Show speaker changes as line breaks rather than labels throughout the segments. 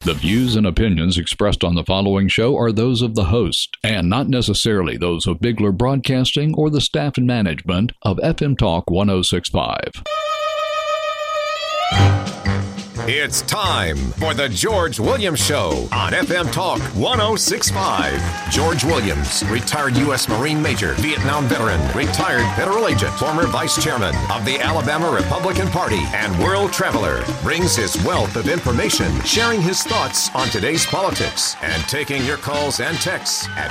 The views and opinions expressed on the following show are those of the host and not necessarily those of Bigler Broadcasting or the staff and management of FM Talk 1065.
It's time for the George Williams Show on FM Talk 1065. George Williams, retired U.S. Marine Major, Vietnam veteran, retired federal agent, former vice chairman of the Alabama Republican Party, and world traveler, brings his wealth of information, sharing his thoughts on today's politics, and taking your calls and texts at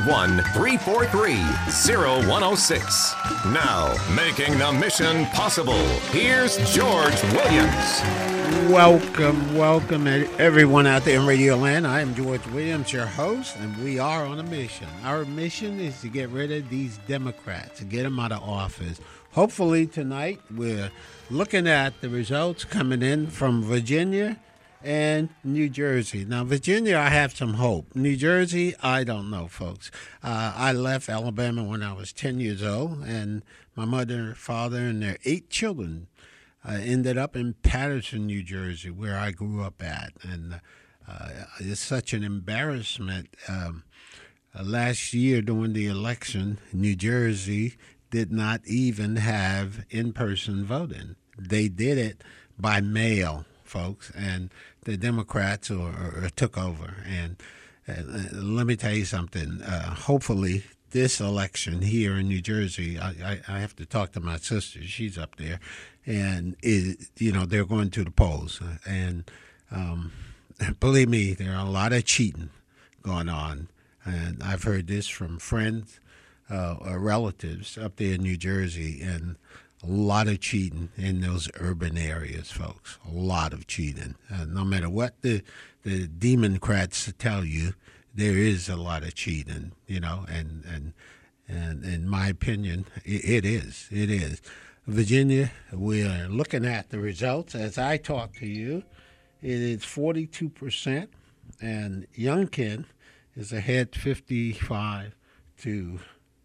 251-343-0106. Now, making the mission possible, here's George Williams.
Welcome, everyone out there in Radio Land. I am George Williams, your host, and we are on a mission. Our mission is to get rid of these Democrats, to get them out of office. Hopefully tonight we're looking at the results coming in from Virginia and New Jersey. Now, Virginia, I have some hope. New Jersey, I don't know, folks. I left Alabama when I was 10 years old, and my mother, father, and their 8 children ended up in Paterson, New Jersey, where I grew up at. And it's such an embarrassment. Last year during the election, New Jersey did not even have in-person voting. They did it by mail, folks, and the Democrats took over. And let me tell you something. Hopefully, this election here in New Jersey, I have to talk to my sister. She's up there. And, they're going to the polls. And believe me, there are a lot of cheating going on. And I've heard this from friends or relatives up there in New Jersey. And a lot of cheating in those urban areas, folks. A lot of cheating. No matter what the Democrats tell you, there is a lot of cheating, and in my opinion, it is. It is. Virginia, we are looking at the results. As I talk to you, it is 42%, and Youngkin is ahead 55 to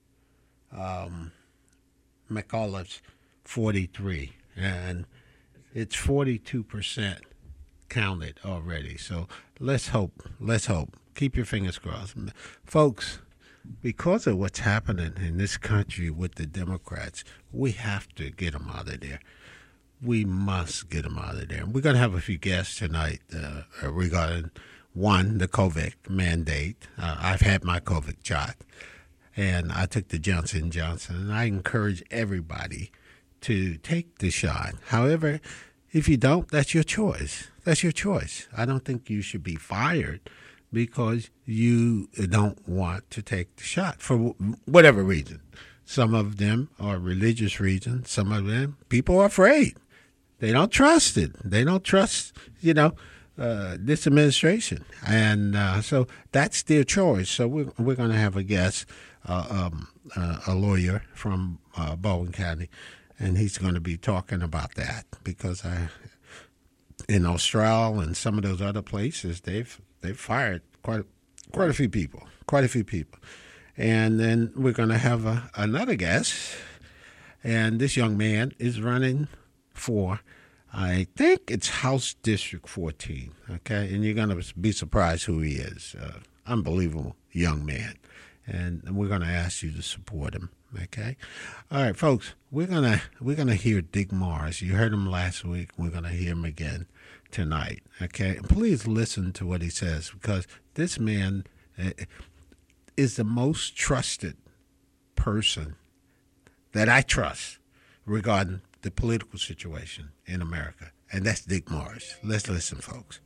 McAuliffe's 43, and it's 42% counted already. So let's hope. Keep your fingers crossed. Folks, because of what's happening in this country with the Democrats, we have to get them out of there. We must get them out of there. We're going to have a few guests tonight regarding, one, the COVID mandate. I've had my COVID shot, and I took the Johnson & Johnson, and I encourage everybody to take the shot. However, if you don't, that's your choice. That's your choice. I don't think you should be fired because you don't want to take the shot for whatever reason. Some of them are religious reasons. Some of them, people are afraid. They don't trust it. They don't trust, this administration. And so that's their choice. So we're going to have a guest, a lawyer from Baldwin County, and he's going to be talking about that because in Australia and some of those other places, they've fired quite a few people. And then we're going to have another guest, and this young man is running for, I think it's House District 14, okay? And you're going to be surprised who he is. Unbelievable young man. And we're going to ask you to support him, okay? All right, folks, we're gonna hear Dick Morris. You heard him last week. We're going to hear him again tonight, okay? And please listen to what he says, because this man is the most trusted person that I trust regarding the political situation in America, and that's Dick Morris. Let's listen, folks.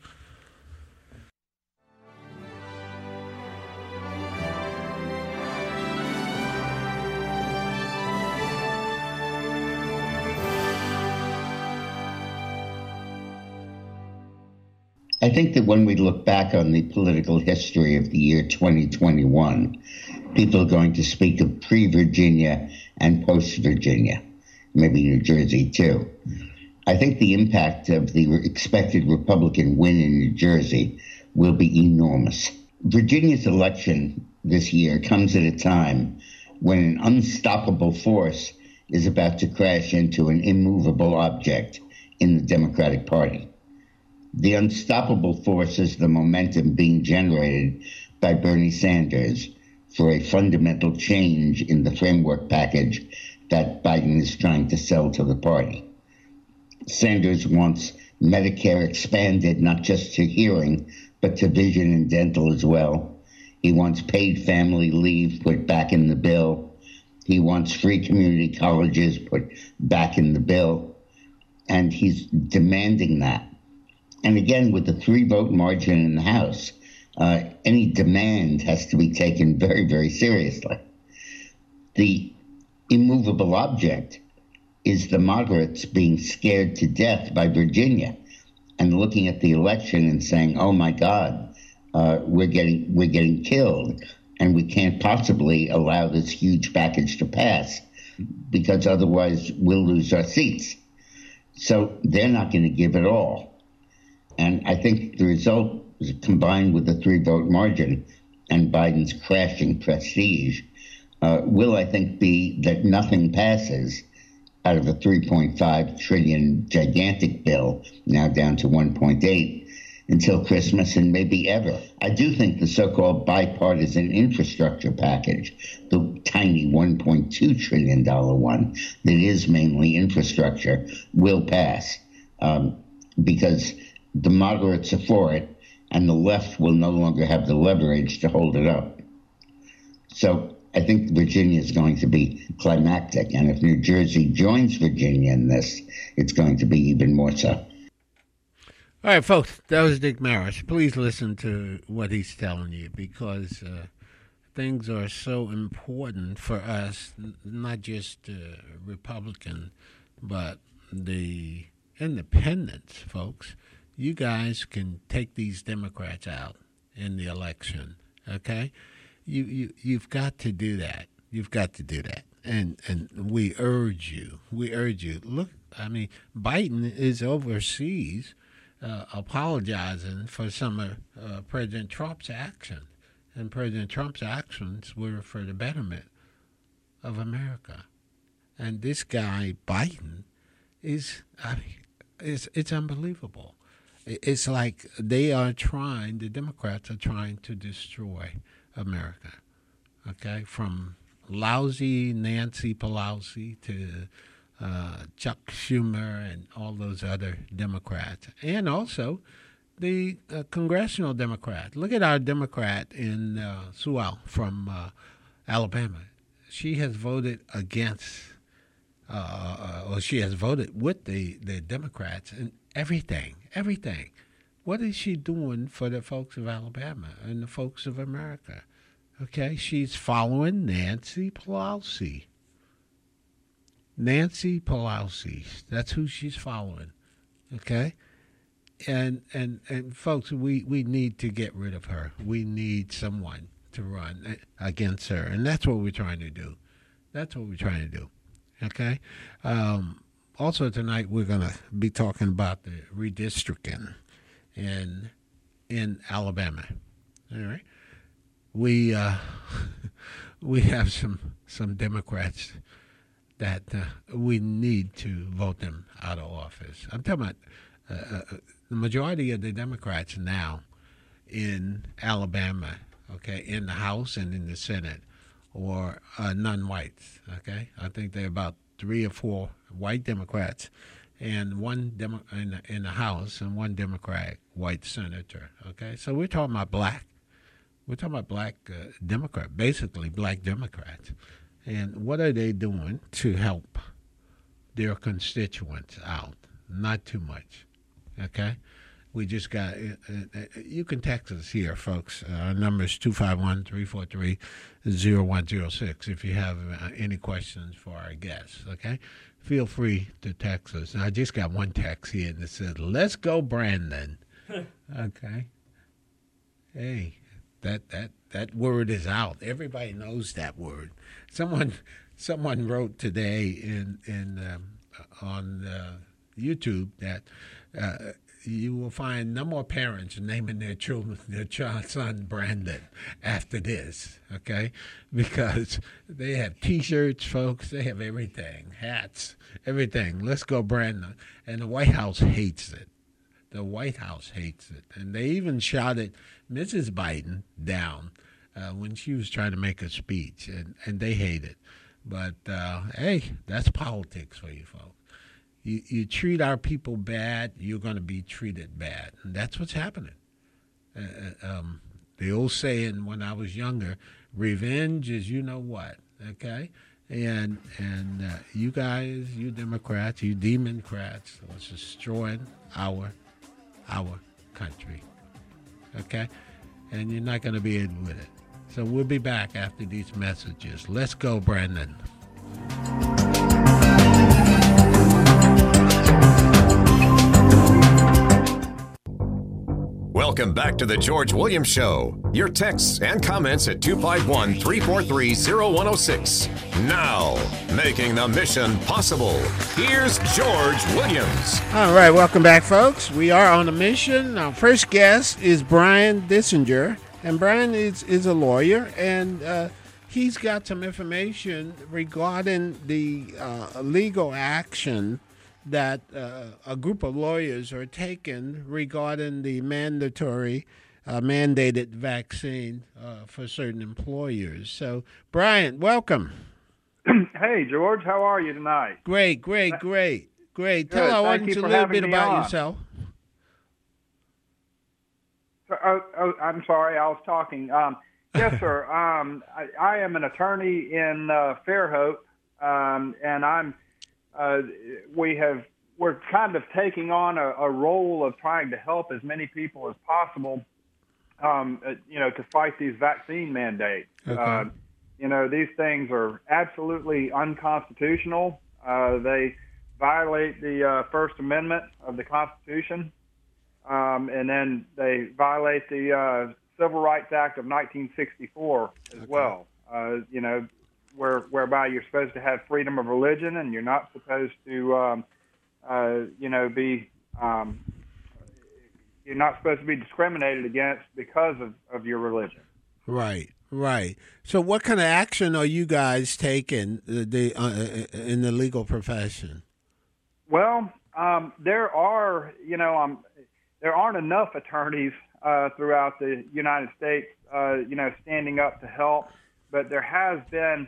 I think that when we look back on the political history of the year 2021, people are going to speak of pre-Virginia and post-Virginia, maybe New Jersey too. I think the impact of the expected Republican win in New Jersey will be enormous. Virginia's election this year comes at a time when an unstoppable force is about to crash into an immovable object in the Democratic Party. The unstoppable force is the momentum being generated by Bernie Sanders for a fundamental change in the framework package that Biden is trying to sell to the party. Sanders wants Medicare expanded not just to hearing, but to vision and dental as well. He wants paid family leave put back in the bill. He wants free community colleges put back in the bill. And he's demanding that. And again, with the 3-vote margin in the House, any demand has to be taken very, very seriously. The immovable object is the moderates being scared to death by Virginia and looking at the election and saying, oh, my God, we're getting killed, and we can't possibly allow this huge package to pass because otherwise we'll lose our seats. So they're not going to give it all. And I think the result, combined with the 3-vote margin and Biden's crashing prestige, will, I think, be that nothing passes out of a $3.5 trillion gigantic bill, now down to 1.8, until Christmas and maybe ever. I do think the so-called bipartisan infrastructure package, the tiny $1.2 trillion one that is mainly infrastructure, will pass because the moderates are for it and the left will no longer have the leverage to hold it up. So I think Virginia is going to be climactic, and if New Jersey joins Virginia in this, it's going to be even more so.
All right, folks, that was Dick Maris. Please listen to what he's telling you, because things are so important for us, not just Republican, but the independents, folks. You guys can take these Democrats out in the election, okay? You've got to do that. You've got to do that. And we urge you. Look, I mean, Biden is overseas apologizing for some of President Trump's actions. And President Trump's actions were for the betterment of America. And this guy, Biden, it's unbelievable. It's like the Democrats are trying to destroy America, okay? From lousy Nancy Pelosi to Chuck Schumer and all those other Democrats. And also the congressional Democrat. Look at our Democrat in Sewell from Alabama. She has voted against, or she has voted with the Democrats in everything. What is she doing for the folks of Alabama and the folks of America? Okay, she's following Nancy Pelosi. Nancy Pelosi, that's who she's following. Okay, and folks, we need to get rid of her. We need someone to run against her, and that's what we're trying to do. Okay. Also tonight we're going to be talking about the redistricting in Alabama. All right, we have some Democrats that we need to vote them out of office. I'm talking about the majority of the Democrats now in Alabama, okay, in the House and in the Senate, or non-whites. Okay, I think they're about 3 or 4 white Democrats, and one in the House, and one Democrat white senator. Okay, so we're talking about black. We're talking about black Democrat, basically black Democrats. And what are they doing to help their constituents out? Not too much. Okay, we just got. You can text us here, folks. Our number is 251-343-0106. If you have any questions for our guests, okay. Feel free to text us. And I just got one text here that says, "Let's go, Brandon." Okay. Hey, that word is out. Everybody knows that word. Someone wrote today on YouTube that you will find no more parents naming their son Brandon after this, okay? Because they have T-shirts, folks. They have everything, hats, everything. Let's go, Brandon. And the White House hates it. The White House hates it. And they even shouted Mrs. Biden down when she was trying to make a speech, and they hate it. But, hey, that's politics for you folks. You treat our people bad, you're going to be treated bad. And that's what's happening. The old saying when I was younger, revenge is you know what, okay? And you guys, you Democrats, you Democrats, are destroying our country, okay? And you're not going to be in with it. So we'll be back after these messages. Let's go, Brandon.
Welcome back to the George Williams Show. Your texts and comments at 251-343-0106. Now, making the mission possible, here's George Williams.
All right, welcome back, folks. We are on a mission. Our first guest is Brian Dissinger, and Brian is a lawyer, and he's got some information regarding the legal action that a group of lawyers are taking regarding the mandatory mandated vaccine for certain employers. So, Brian, welcome.
Hey, George, how are you tonight?
Great.
Good.
Tell our audience a little bit about
on.
yourself.
I'm sorry, I was talking. Yes, sir. I am an attorney in Fairhope, and I'm. We're kind of taking on a role of trying to help as many people as possible, to fight these vaccine mandates.
Okay.
These things are absolutely unconstitutional. They violate the First Amendment of the Constitution, and then they violate the Civil Rights Act of 1964 as well. Whereby you're supposed to have freedom of religion, and you're not supposed to, you're not supposed to be discriminated against because of your religion.
Right. So, what kind of action are you guys taking in the legal profession?
Well, there aren't enough attorneys throughout the United States, standing up to help, but there has been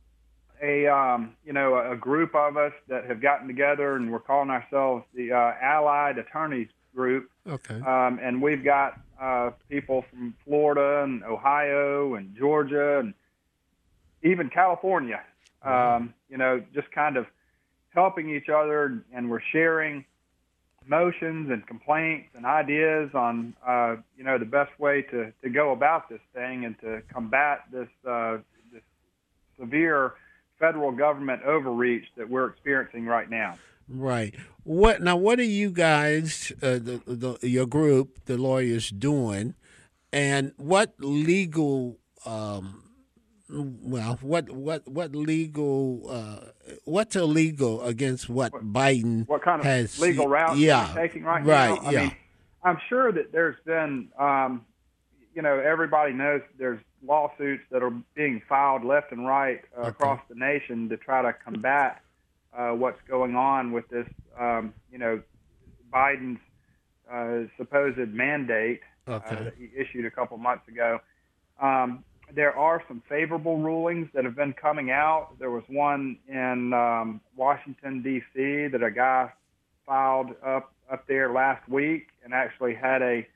a group of us that have gotten together, and we're calling ourselves the Allied Attorneys Group.
Okay.
And we've got people from Florida and Ohio and Georgia and even California, just kind of helping each other, and we're sharing motions and complaints and ideas on, the best way to go about this thing and to combat this severe federal government overreach that we're experiencing right now.
Right. What are you guys, your group, the lawyers, doing, and what legal, what's illegal against what Biden
what kind of
has
legal route we're taking right now? I mean, I'm sure that there's been, everybody knows there's lawsuits that are being filed left and right across the nation to try to combat what's going on with this, Biden's supposed mandate that he issued a couple months ago. There are some favorable rulings that have been coming out. There was one in Washington, D.C. that a guy filed up there last week and actually had a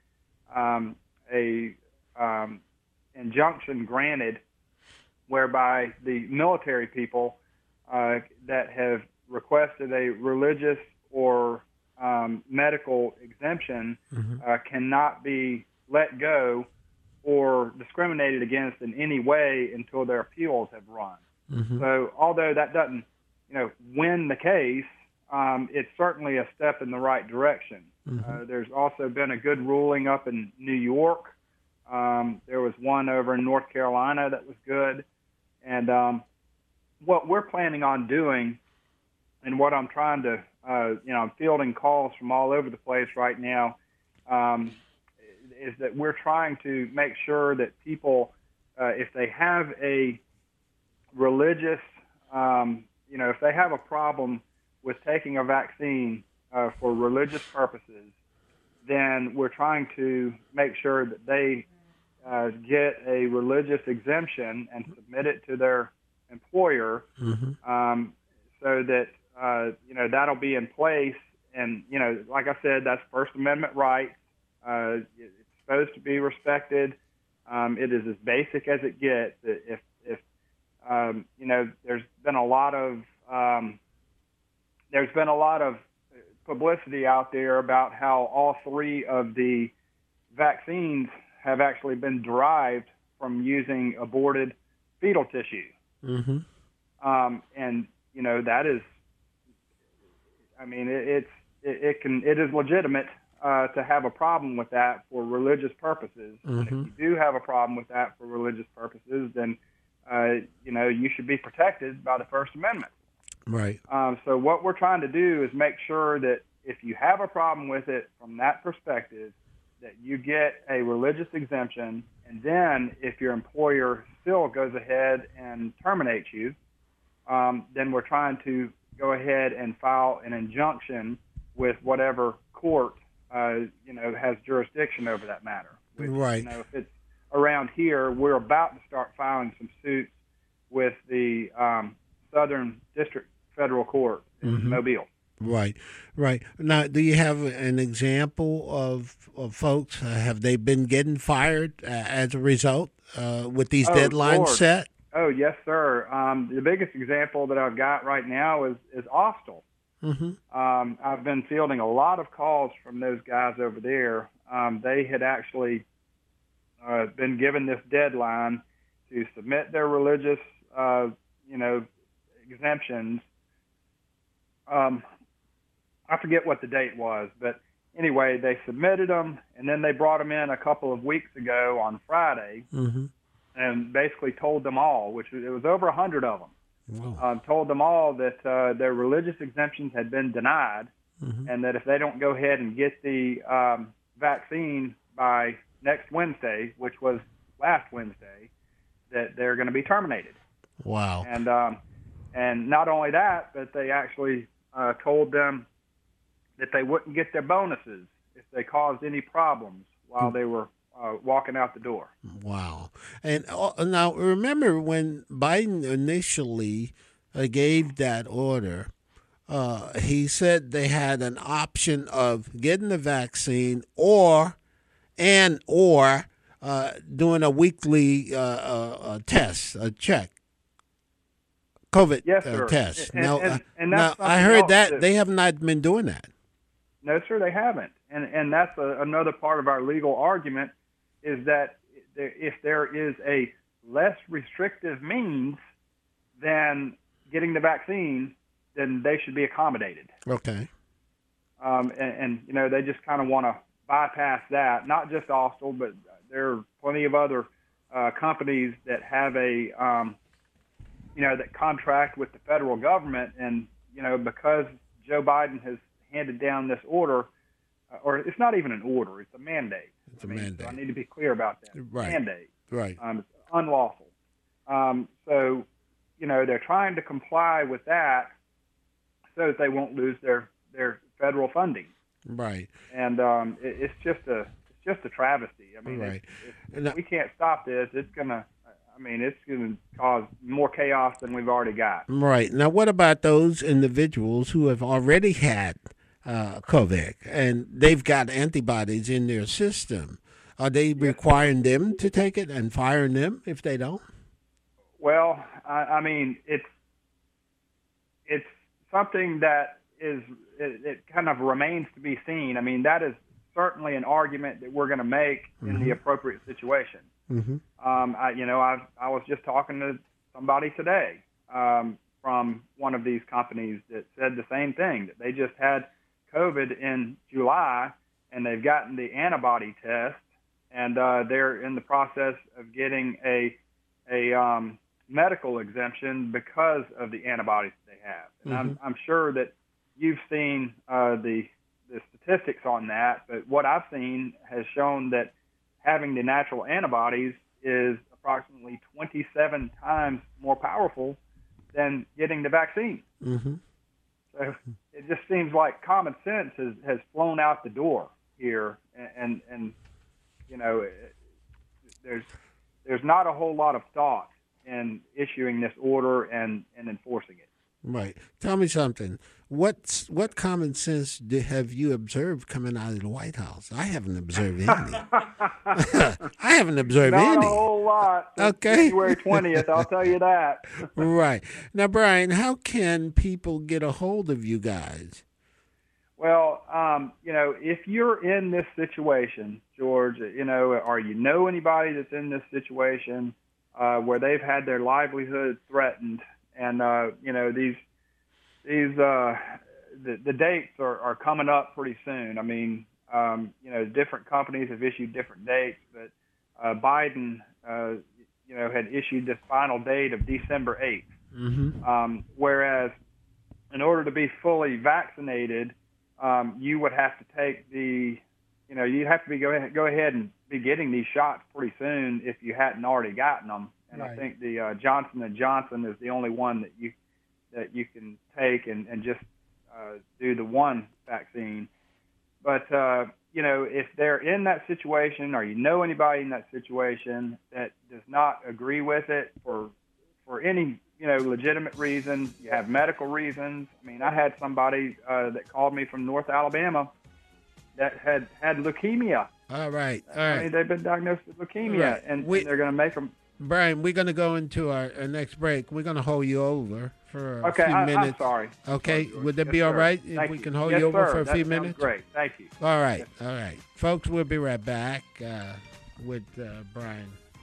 injunction granted whereby the military people that have requested a religious or medical exemption cannot be let go or discriminated against in any way until their appeals have run. So although that doesn't, win the case, it's certainly a step in the right direction. There's also been a good ruling up in New York. There was one over in North Carolina that was good. And what we're planning on doing, and what I'm trying to, I'm fielding calls from all over the place right now, is that we're trying to make sure that people, if they have a religious, if they have a problem with taking a vaccine for religious purposes, then we're trying to make sure that they get a religious exemption and submit it to their employer, so that that'll be in place. And like I said, that's First Amendment rights. It's supposed to be respected. It is as basic as it gets. If there's been a lot of publicity out there about how all three of the vaccines have actually been derived from using aborted fetal tissue. And that is, it is legitimate to have a problem with that for religious purposes. And if you do have a problem with that for religious purposes, then you should be protected by the First Amendment.
Right.
So what we're trying to do is make sure that if you have a problem with it from that perspective, that you get a religious exemption, and then if your employer still goes ahead and terminates you, then we're trying to go ahead and file an injunction with whatever court has jurisdiction over that matter. Which,
right.
If it's around here, we're about to start filing some suits with the Southern District Federal Court in Mobile.
Right. Now, do you have an example of folks? Have they been getting fired as a result with these deadlines
Lord.
set?
Oh, yes, sir. The biggest example that I've got right now is Austell. I've been fielding a lot of calls from those guys over there. They had actually been given this deadline to submit their religious, exemptions. I forget what the date was, but anyway, they submitted them, and then they brought them in a couple of weeks ago on Friday, and basically told them all, which it was over 100 of them, told them all that their religious exemptions had been denied, and that if they don't go ahead and get the vaccine by next Wednesday, which was last Wednesday, that they're going to be terminated.
Wow.
And not only that, but they actually told them that they wouldn't get their bonuses if they caused any problems while they were walking out the door.
Wow. And now, remember when Biden initially gave that order, he said they had an option of getting the vaccine or doing a weekly test, a check. COVID test.
And
now I heard that they have not been doing that.
No, sir, they haven't. And that's another part of our legal argument, is that if there is a less restrictive means than getting the vaccine, then they should be accommodated.
Okay.
And they just kind of want to bypass that. Not just Austell, but there are plenty of other companies that have that contract with the federal government, and because Joe Biden has handed down this order, or it's not even an order, it's a mandate.
It's a mandate.
So I need to be clear about that.
Right.
Mandate.
Right.
It's unlawful. So they're trying to comply with that so that they won't lose their federal funding.
Right.
And it's just a travesty. I mean,
right.
If we can't stop this, it's going to cause more chaos than we've already got.
Right. Now, what about those individuals who have already had COVID and they've got antibodies in their system? Are they requiring them to take it and firing them if they don't?
Well, it's something that it kind of remains to be seen. I mean, that is certainly an argument that we're going to make in the appropriate situation. I was just talking to somebody today from one of these companies that said the same thing, that they just had COVID in July and they've gotten the antibody test, and they're in the process of getting a medical exemption because of the antibodies that they have. And I'm sure that you've seen the statistics on that, but what I've seen has shown that having the natural antibodies is approximately 27 times more powerful than getting the vaccine. So it just seems like common sense has flown out the door. here, and you know, there's not a whole lot of thought in issuing this order and enforcing it.
Right. Tell me something. What common sense have you observed coming out of the White House? I haven't observed any. I haven't observed
Not
any.
a whole lot.
Okay.
January 20th, I'll tell you that.
Right. Now, Brian, how can people get a hold of you guys?
Well, you know, if you're in this situation, George, you know, or you know anybody that's in this situation where they've had their livelihood threatened, and you know, the dates are coming up pretty soon. I mean, you know, different companies have issued different dates, but Biden, you know, had issued this final date of December 8th.
Mm-hmm.
Whereas, in order to be fully vaccinated, you would have to take you'd have to go ahead and be getting these shots pretty soon if you hadn't already gotten them. And
Right.
I think the Johnson & Johnson is the only one that you can take and just do the one vaccine. But you know, if they're in that situation, or you know anybody in that situation that does not agree with it for any legitimate reason, you have medical reasons. I mean, I had somebody that called me from North Alabama that had leukemia.
All right.
I mean, they've been diagnosed with leukemia,
Right.
and they're going to make them.
Brian, we're going to go into our next break. We're going to hold you over for a few
I'm
minutes.
sorry.
Okay,
Sorry,
would that
yes,
be all
sir.
right
Thank
if we
you.
can hold
Yes,
you over
sir.
for a
That
few
sounds
minutes?
Great, thank you.
All right, all right. Folks, we'll be right back with Brian.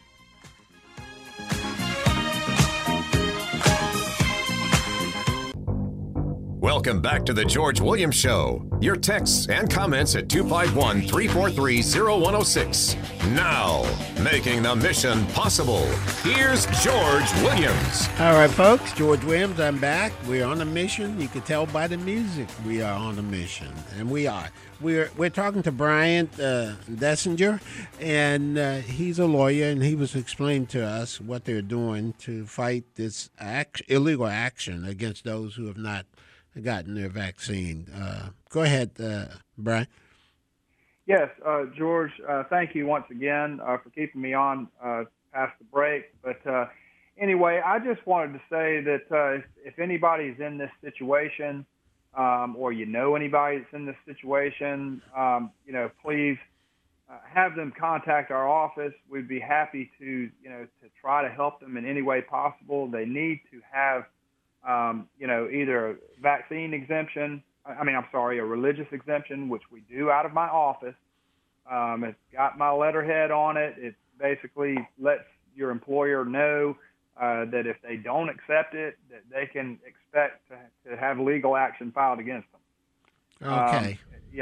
Welcome back to the George Williams Show. Your texts and comments at 251-343-0106. Now, making the mission possible, here's George Williams.
All right, folks, George Williams, I'm back. We're on a mission. You can tell by the music we are on a mission, and we are. We're talking to Brian Dessinger, and he's a lawyer, and he was explaining to us what they're doing to fight this illegal action against those who have not gotten their vaccine. Go ahead, Brian.
Yes, George, thank you once again for keeping me on past the break. But anyway, I just wanted to say that if anybody's in this situation, or you know anybody that's in this situation, please have them contact our office. We'd be happy to try to help them in any way possible. They need to have either a vaccine exemption, a religious exemption, which we do out of my office. It's got my letterhead on it. It basically lets your employer know that if they don't accept it, that they can expect to have legal action filed against them.
Okay.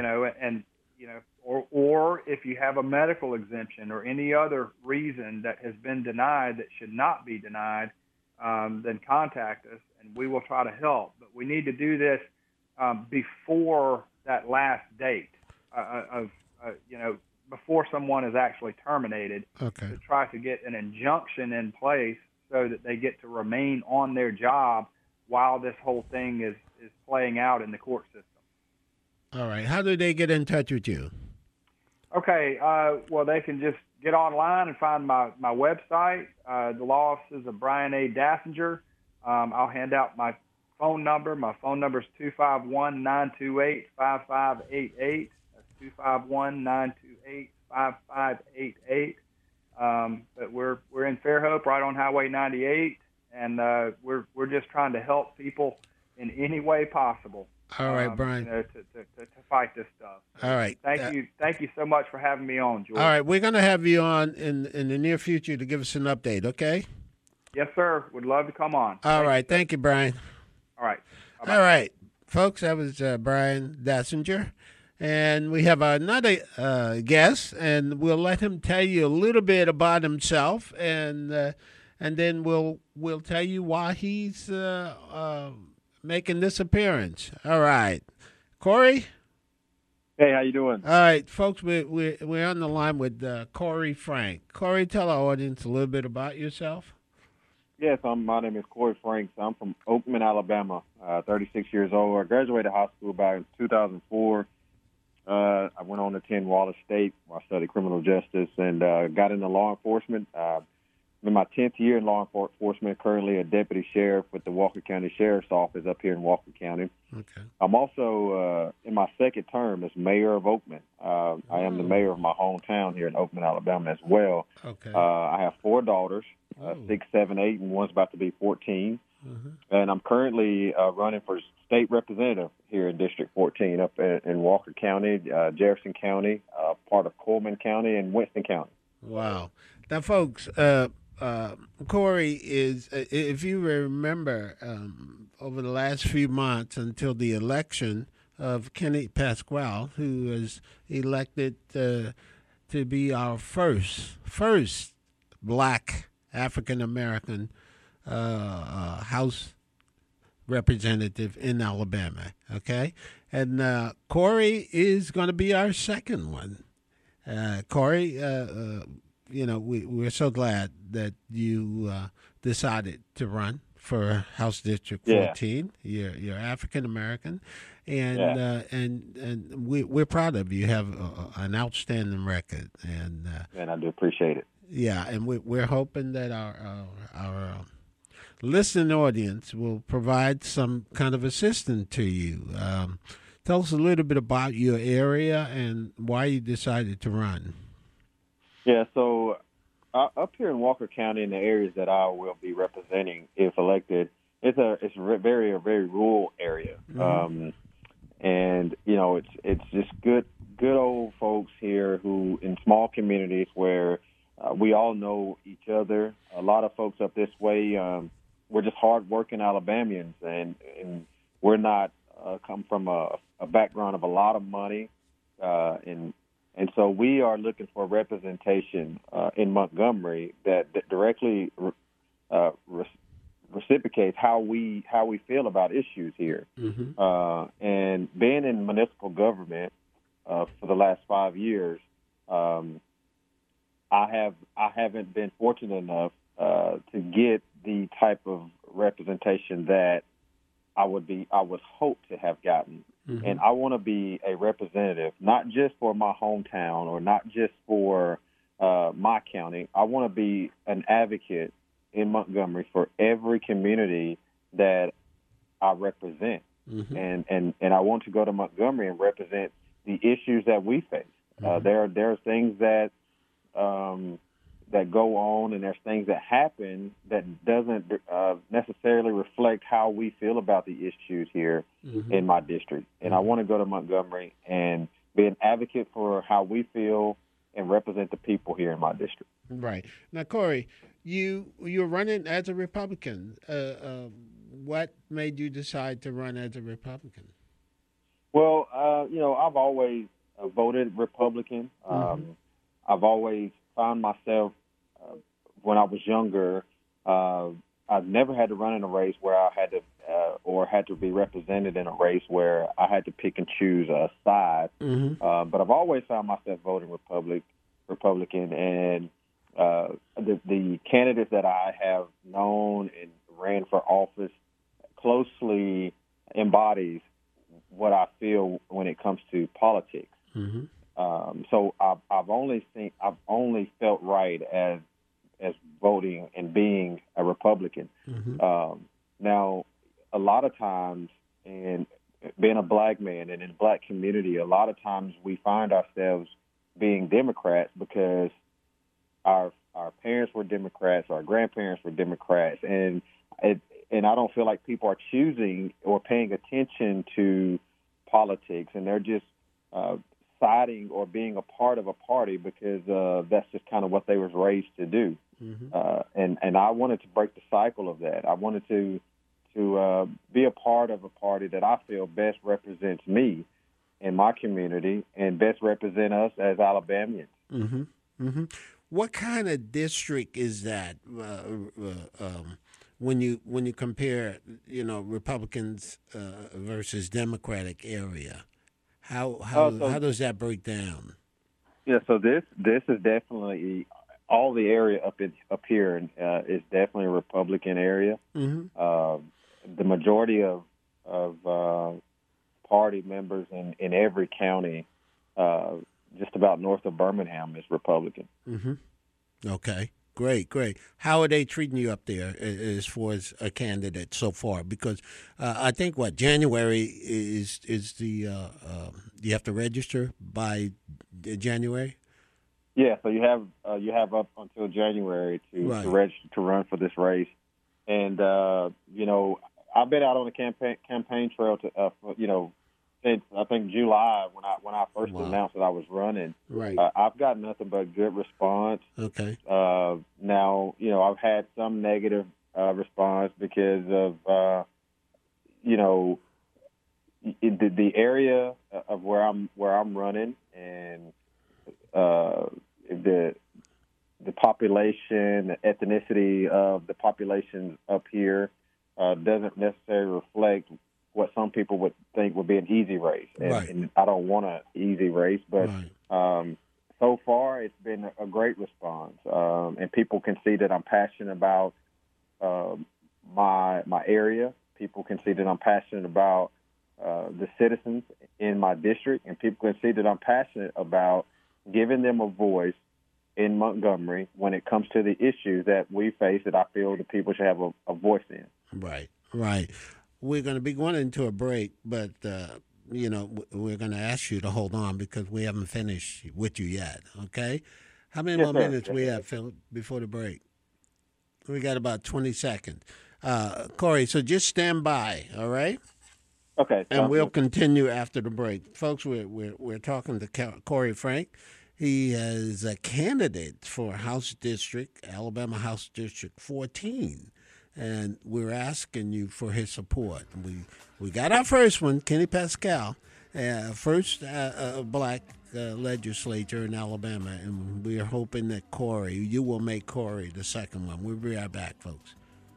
Or if you have a medical exemption or any other reason that has been denied that should not be denied, then contact us and we will try to help. But we need to do this before that last date before someone is actually terminated,
Okay.
to try to get an injunction in place so that they get to remain on their job while this whole thing is playing out in the court system.
All right. How do they get in touch with you?
Okay, well, they can just get online and find my website, the law offices of Brian A. Dassinger. I'll hand out my phone number. My phone number is 251-928-5588. That's 251-928-5588. But we're in Fairhope, right on Highway 98, and we're just trying to help people in any way possible.
All right, Brian.
To fight this stuff.
All right.
Thank you so much for having me on, George.
All right, we're going to have you on in the near future to give us an update, okay?
Yes, sir. Would love to come on.
All right. Thank you, Brian.
All right. Bye-bye.
All right, folks, that was Brian Dassinger. And we have another guest, and we'll let him tell you a little bit about himself, and then we'll tell you why he's making this appearance. All right. Corey?
Hey, how you doing?
All right, folks, we're on the line with Corey Frank. Corey, tell our audience a little bit about yourself.
Yes, my name is Corey Franks. I'm from Oakman, Alabama, 36 years old. I graduated high school back in 2004. I went on to attend Wallace State, where I studied criminal justice, and got into law enforcement. I'm in my 10th year in law enforcement, currently a deputy sheriff with the Walker County Sheriff's Office up here in Walker County.
Okay.
I'm also in my second term as mayor of Oakman. I am the mayor of my hometown here in Oakman, Alabama as well.
Okay.
I have 4 daughters, 6, 7, 8, and one's about to be 14. And I'm currently running for state representative here in District 14 up in Walker County, Jefferson County, part of Coleman County, and Winston County.
Wow. Now, folks, Corey is, if you remember, over the last few months until the election of Kenny Pasquale, who was elected to be our first black African-American House representative in Alabama, okay? And Corey is going to be our second one. Corey, we're so glad that you decided to run for House District 14. Yeah. You're African American, and we're proud of you. You have an outstanding record, and
I do appreciate it.
Yeah, and we're hoping that our listening audience will provide some kind of assistance to you. Tell us a little bit about your area and why you decided to run.
Yeah, so up here in Walker County, in the areas that I will be representing, if elected, it's a very rural area, and it's just good old folks here who in small communities where we all know each other. A lot of folks up this way, we're just hard-working Alabamians, and we're not come from a background of a lot of money, and so we are looking for representation in Montgomery that directly reciprocates how we feel about issues here. And being in municipal government for the last 5 years, I haven't been fortunate enough to get the type of representation that I would hope to have gotten. And I want to be a representative, not just for my hometown or not just for my county. I want to be an advocate in Montgomery for every community that I represent. And I want to go to Montgomery and represent the issues that we face. There are things that go on, and there's things that happen that doesn't necessarily reflect how we feel about the issues here in my district. And I want to go to Montgomery and be an advocate for how we feel and represent the people here in my district.
Right. Now, Corey, you're running as a Republican. What made you decide to run as a Republican?
Well, I've always voted Republican. I've always found myself, when I was younger, I've never had to run in a race where I had to, or had to be represented in a race where I had to pick and choose a side. But I've always found myself voting Republican, and the candidates that I have known and ran for office closely embodies what I feel when it comes to politics. So I've only felt right as voting and being a Republican. Now, a lot of times, and being a black man and in the black community, a lot of times we find ourselves being Democrats because our parents were Democrats, our grandparents were Democrats, and I don't feel like people are choosing or paying attention to politics, and they're just siding or being a part of a party because that's just kind of what they was raised to do. And I wanted to break the cycle of that. I wanted to be a part of a party that I feel best represents me and my community and best represent us as Alabamians.
What kind of district is that when you compare, Republicans versus Democratic area? How does that break down?
Yeah, so this is definitely all the area up here is definitely a Republican area. The majority of party members in every county just about north of Birmingham is Republican.
Mm-hmm. Okay. Great. How are they treating you up there as far as a candidate so far? Because I think January is the you have to register by January.
Yeah, so you have up until January to register to run for this race, and I've been out on the campaign trail since I think July when I first announced that I was running.
Right.
I've got nothing but good response.
Okay.
Now I've had some negative response because of the area of where I'm running and the population, the ethnicity of the population up here doesn't necessarily reflect what some people would think would be an easy race. And I don't want an easy race, but so far it's been a great response. And people can see that I'm passionate about my area. People can see that I'm passionate about the citizens in my district, and people can see that I'm passionate about giving them a voice in Montgomery when it comes to the issues that we face that I feel the people should have a voice in.
Right. We're going to be going into a break, but, we're going to ask you to hold on because we haven't finished with you yet, okay? How many more minutes we have, Philip, before the break? We got about 20 seconds. Corey, so just stand by, all right?
Okay.
And we'll continue after the break. Folks, we're talking to Corey Frank. He is a candidate for Alabama House District 14. And we're asking you for his support. We got our first one, Kenny Pascal, first black legislator in Alabama, and we're hoping that you will make Corey the second one. We'll be right back, folks.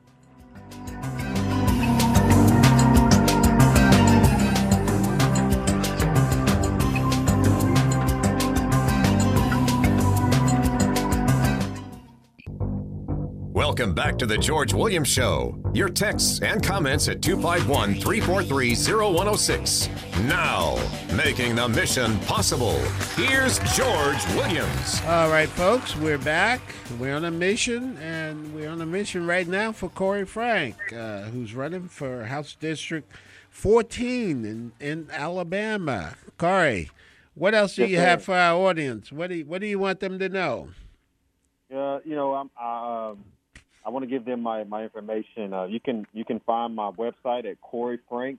Welcome back to the George Williams Show. Your texts and comments at 251-343-0106. Now, making the mission possible, here's George Williams.
All right, folks, we're back. We're on a mission, and we're on a mission right now for Corey Frank, who's running for House District 14 in Alabama. Corey, what else do you have for our audience? What do you want them to know?
I want to give them my information. You can find my website at Corey Franks,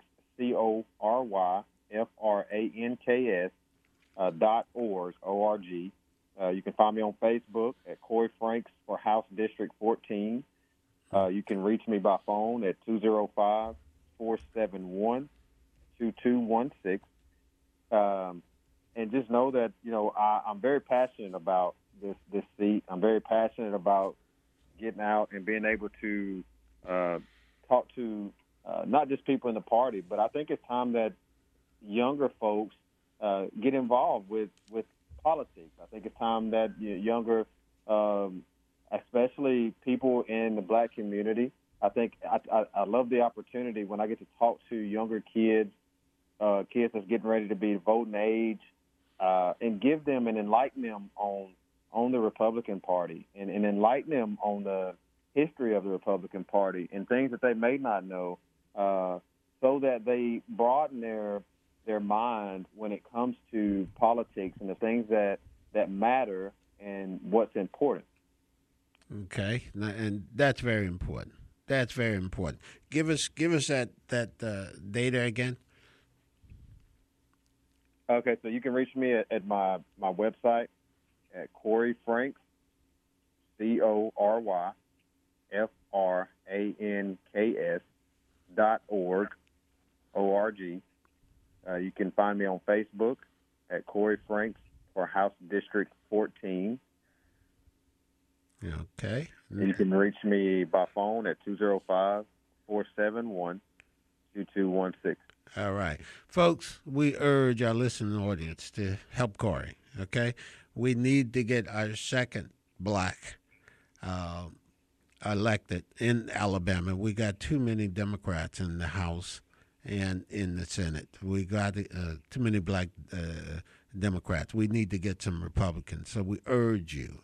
CORYFRANKS .org. O-R-G. You can find me on Facebook at Corey Franks for House District 14. You can reach me by phone at 205-471-2216. And just know that I'm very passionate about this seat. I'm very passionate about getting out and being able to talk to not just people in the party, but I think it's time that younger folks get involved with politics. I think it's time that younger, especially people in the black community, I think I love the opportunity when I get to talk to younger kids that's getting ready to be voting age, and give them and enlighten them on the Republican Party and enlighten them on the history of the Republican Party and things that they may not know, so that they broaden their mind when it comes to politics and the things that matter and what's important.
Okay, and that's very important. That's very important. Give us that data again.
Okay, so you can reach me at my website at Corey Franks, CORYFRANKS .org, O-R-G. You can find me on Facebook at Corey Franks for House District 14.
Okay.
You can reach me by phone at 205-471-2216.
All right. Folks, we urge our listening audience to help Corey, okay? We need to get our second black elected in Alabama. We got too many Democrats in the House, and in the Senate. We got too many black Democrats. We need to get some Republicans. So we urge you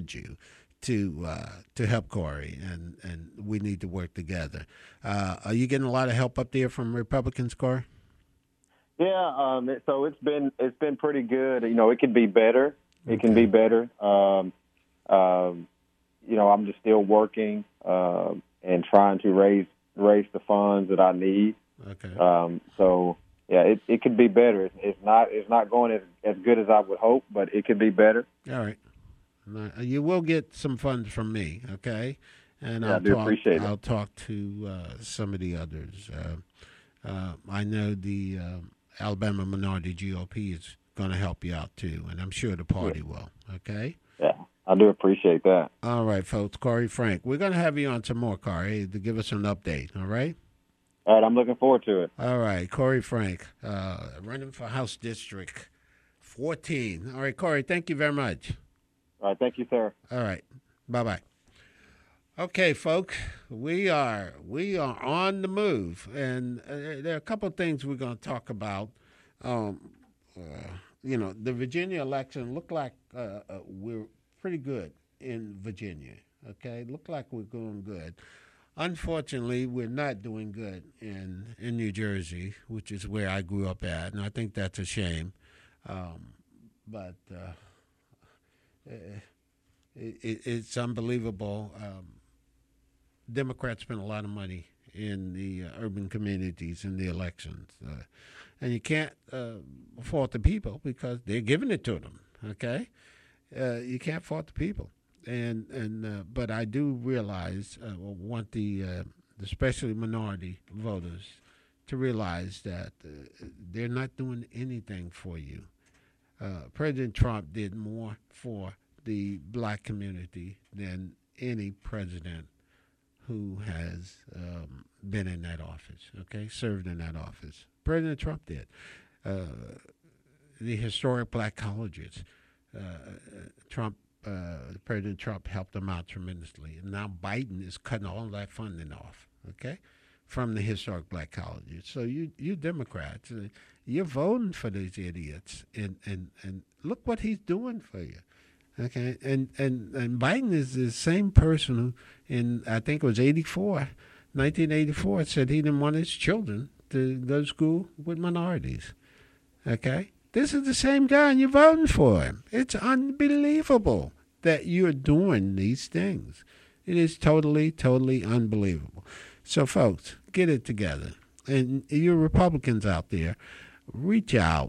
to help Corey, and we need to work together. Are you getting a lot of help up there from Republicans, Corey?
Yeah, so it's been pretty good. It could be better. It can be better. I'm just still working and trying to raise the funds that I need.
Okay.
So yeah, it could be better. It's not going as good as I would hope, but it could be better.
All right. You will get some funds from me, okay? And
I do appreciate it.
I'll talk to some of the others. I know the Alabama Minority GOP is going to help you out too, and I'm sure the party will. Okay.
Yeah, I do appreciate that.
All right, folks. Corey Frank, we're going to have you on some more, Corey, to give us an update. All right.
All right, I'm looking forward to it.
All right, Corey Frank, running for House District 14. All right, Corey, thank you very much.
All right, thank you, sir.
All right, bye-bye. Okay, folks, we are on the move, and there are a couple of things we're going to talk about. The Virginia election looked like we're pretty good in Virginia. Okay, looked like we're doing good. Unfortunately, we're not doing good in New Jersey, which is where I grew up at, and I think that's a shame. But it's unbelievable. Democrats spend a lot of money in the urban communities in the elections, and you can't fault the people because they're giving it to them. Okay, you can't fault the people, but I do realize want the especially minority voters to realize that they're not doing anything for you. President Trump did more for the black community than any president who has been in that office, served in that office. President Trump did. The historic black colleges, President Trump helped them out tremendously. And now Biden is cutting all that funding off, from the historic black colleges. So you Democrats, you're voting for these idiots, and look what he's doing for you. Okay, and Biden is the same person who, in I think it was 1984, said he didn't want his children to go to school with minorities. Okay, this is the same guy, and you're voting for him. It's unbelievable that you're doing these things. It is totally, totally unbelievable. So, folks, get it together. And you Republicans out there, reach out,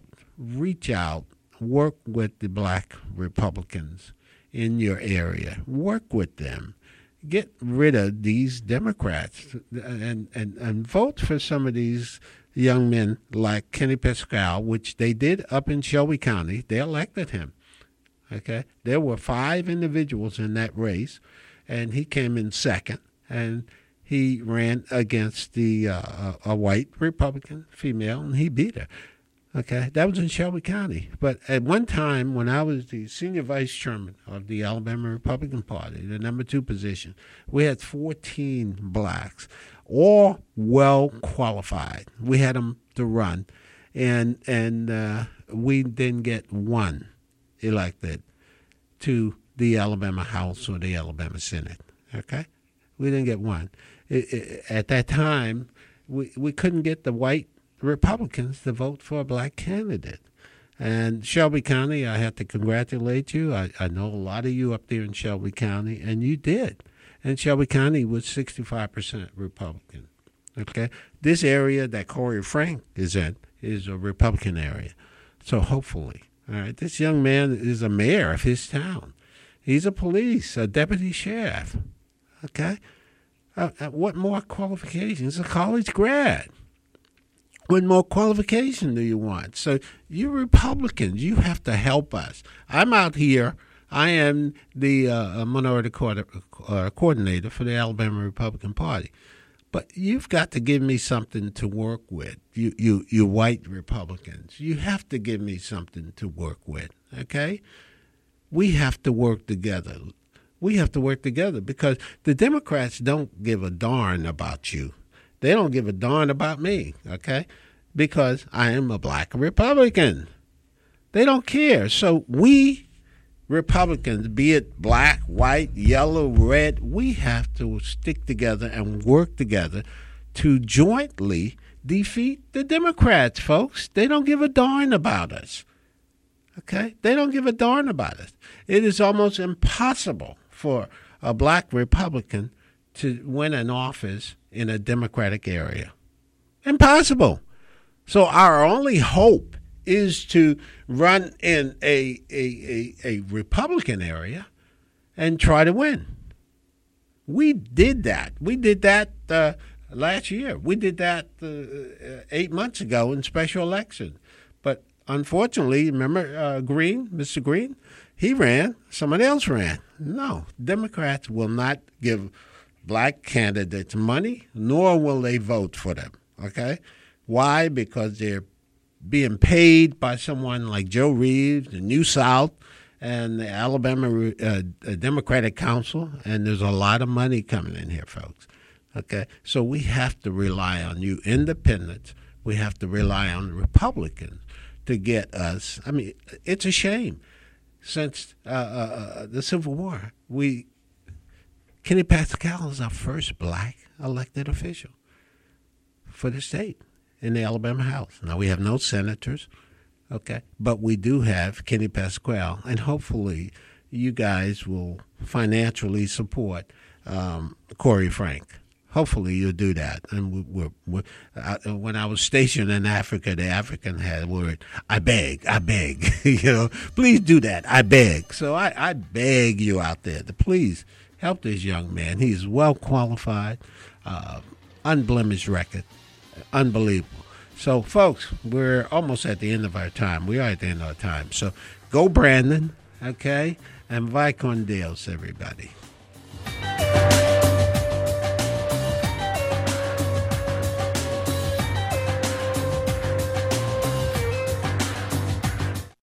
work with the black Republicans in your area. Work with them. Get rid of these Democrats and vote for some of these young men like Kenny Pascal, which they did up in Shelby County. They elected him. Okay, there were 5 individuals in that race, and he came in second, and he ran against a white Republican female, and he beat her. Okay, that was in Shelby County. But at one time, when I was the senior vice chairman of the Alabama Republican Party, the number 2 position, we had 14 blacks, all well qualified. We had them to run, and we didn't get one elected to the Alabama House or the Alabama Senate. Okay, we didn't get one. At that time, we couldn't get the white Republicans to vote for a black candidate. And Shelby County, I have to congratulate you. I know a lot of you up there in Shelby County, and you did. And Shelby County was 65% Republican. Okay, this area that Corey Frank is in is a Republican area. So hopefully, all right, this young man is a mayor of his town. He's a deputy sheriff. Okay, what more qualifications? A college grad. What more qualification do you want? So you Republicans, you have to help us. I'm out here. I am the minority coordinator for the Alabama Republican Party. But you've got to give me something to work with, you white Republicans. You have to give me something to work with, okay? We have to work together. We have to work together because the Democrats don't give a darn about you. They don't give a darn about me, okay? Because I am a black Republican. They don't care. So we Republicans, be it black, white, yellow, red, we have to stick together and work together to jointly defeat the Democrats, folks. They don't give a darn about us. Okay? They don't give a darn about us. It is almost impossible for a black Republican to win an office in a Democratic area. Impossible. So our only hope is to run in a Republican area and try to win. We did that. We did that last year. We did that 8 months ago in special election. But unfortunately, remember Mr. Green? He ran. Somebody else ran. No, Democrats will not give black candidates money, nor will they vote for them. Okay? Why? Because they're being paid by someone like Joe Reeves, the New South, and the Alabama Democratic Council, and there's a lot of money coming in here, folks. Okay? So we have to rely on you independents. We have to rely on the Republicans to get us. I mean, it's a shame. Since the Civil War, Kenny Pascal is our first black elected official for the state in the Alabama House. Now, we have no senators, okay, but we do have Kenny Pascal, and hopefully you guys will financially support Corey Frank. Hopefully you'll do that. And when I was stationed in Africa, the African had the word, I beg, please do that, I beg. So I beg you out there to please help this young man. He's well qualified, unblemished record, unbelievable. So, folks, we're almost at the end of our time. We are at the end of our time. So go Brandon, okay, and Vicon Deus, everybody.